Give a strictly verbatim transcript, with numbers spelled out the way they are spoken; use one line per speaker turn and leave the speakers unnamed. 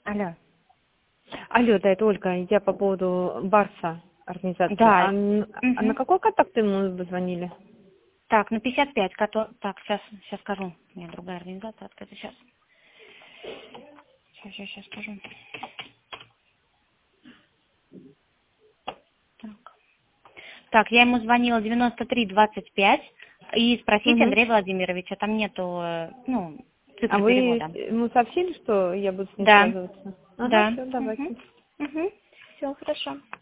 Алло.
Алло, да, это Ольга. Я по поводу Барса организации.
Да.
А, н- а на
Мгм.
какой контакт ему вы звонили?
Так, на пятьдесят пять, кото- так, сейчас, сейчас скажу. У меня другая организация открыта, сейчас. Сейчас, сейчас, сейчас скажу. Так. Так, я ему звонила девяносто три двадцать пять и спросите
Угу.
Андрея Владимировича, там нету, э, ну,
А
цифры
вы
перевода.
ему сообщили, что я буду с ним
Да,
связываться? Ага,
да.
все,
Угу.
давайте.
Угу. Все, хорошо.